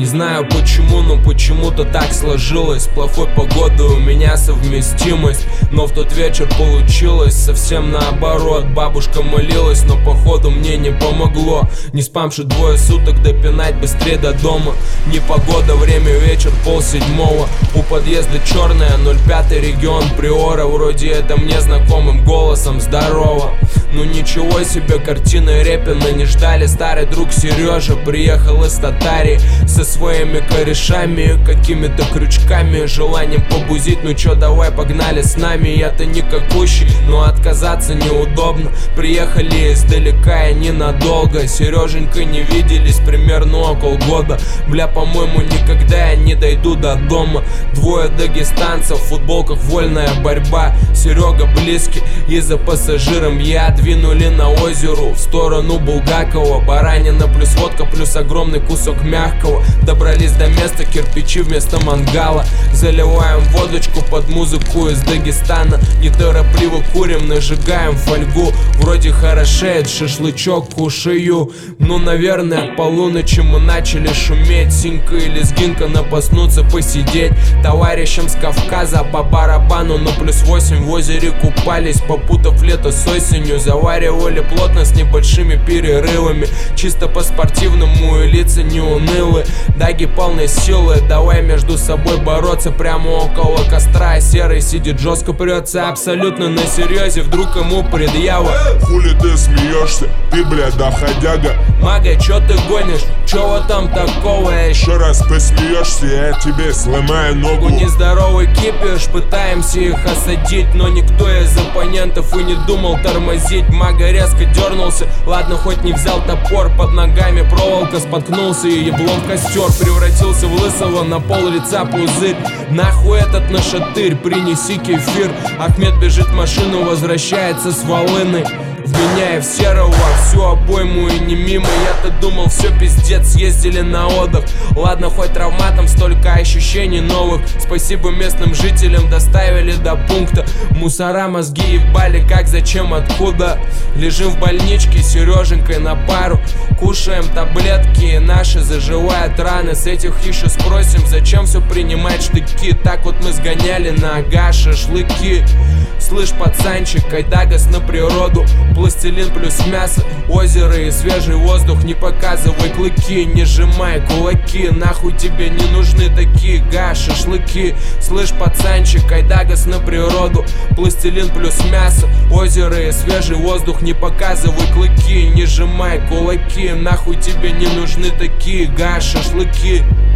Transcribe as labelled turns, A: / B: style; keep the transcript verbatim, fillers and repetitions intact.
A: знаю почему, но почему-то так сложилось. С плохой погодой у меня совместимость, но в тот вечер получилось совсем наоборот. Бабушка молилась, но походу мне не помогло. Не спамши двое суток, допинать быстрее до дома. Непогода, время вечер, полседьмого. У подъезда черная, ноль пятый регион Приора. Вроде это мне знакомым голосом здорово. Ну ничего себе, картины Репина не ждали. Старый друг Сережа приехал из Татарии со своими корешами, какими-то крючками, желанием побузить. Ну чё, давай погнали с нами. Я-то никакущий, но отказаться неудобно. Приехали издалека и ненадолго. Сереженькой не виделись примерно около года. Бля, по-моему, никогда я не дойду до дома. Двое дагестанцев в футболках, вольная борьба. Серега близкий и за пассажиром я. Двинули на озеру в сторону Булгакова. Баранина плюс водка плюс огромный кусок мягкого. Добрались до места, кирпичи вместо мангала. Заливаем водочку под музыку из Дагестана. Неторопливо курим, нажигаем фольгу. Вроде хорошеет, шашлычок кушаю. Ну, наверное, к полуночи мы начали шуметь. Синька и лезгинка напоснуться посидеть. Товарищам с Кавказа по барабану. Но плюс восемь в озере купались, попутав лето с осенью. Заваривали плотно с небольшими перерывами. Чисто по-спортивному и лица не унылы. Даги полной силы, давай между собой бороться. Прямо около костра серый сидит, жестко прется. Абсолютно на серьезе, вдруг ему предъява.
B: Хули ты смеешься, ты, бля, доходяга.
A: Мага, чё ты гонишь? Чё вот там такого?
B: Еще раз посмеешься, я тебе сломаю ногу.
A: Нездоровый кипиш, пытаемся их осадить, но никто из оппонентов и не думал тормозить. Мага резко дернулся, ладно, хоть не взял топор. Под ногами проволока, споткнулся и еблом в костер. Превратился в лысого, на пол лица пузырь. Нахуй этот нашатырь, принеси кефир. Ахмед бежит в машину, возвращается с волыной, вменяя в серого всю обойму и не мимо. Я-то думал, все пиздец, съездили на отдых. Ладно, хоть травматом столько ощущений новых. Спасибо местным жителям, доставили до пункта. Мусора мозги ебали, как, зачем, откуда. Лежим в больничке с Сереженькой на пару. Кушаем таблетки, наши заживают раны. С этих еще спросим, зачем все принимать штыки. Так вот мы сгоняли на ага шашлыки. Слышь, пацанчик, айдагас на природу. Пластилин плюс мясо, озеро и свежий воздух. Не показывай клыки, не сжимай кулаки. Нахуй тебе не нужны такие га шашлыки. Слышь, пацанчик, айдагас на природу. Пластилин плюс мясо, озеро и свежий воздух. Не показывай клыки, не сжимай кулаки. Нахуй тебе не нужны такие га шашлыки.